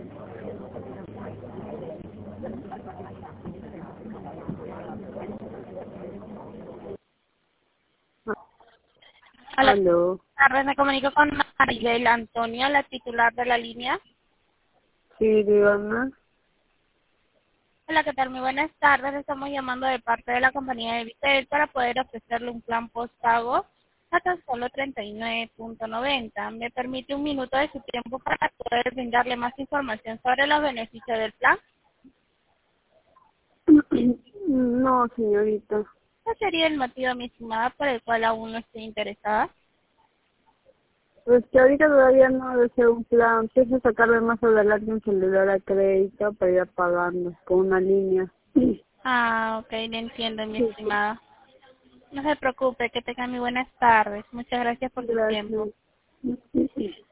Hola, buenas Aló. tardes, me comunico con Maribel Antonio, la titular de la línea. Sí, dígame. Hola, ¿qué tal? Muy buenas tardes, le estamos llamando de parte de la compañía de Vitel para poder ofrecerle un plan postpago a tan solo 39.90. ¿Me permite un minuto de su tiempo para poder brindarle más información sobre los beneficios del plan? No, señorita. ¿Cuál sería el motivo, mi estimada, por el cual aún no estoy interesada? Pues que ahorita todavía no deseo un plan. Pienso sacarle más adelante un celular a crédito para ir pagando con una línea. Ah, ok, le entiendo, mi Sí, estimada. No se preocupe, que tenga muy buenas tardes. Muchas gracias por su tiempo. gracias.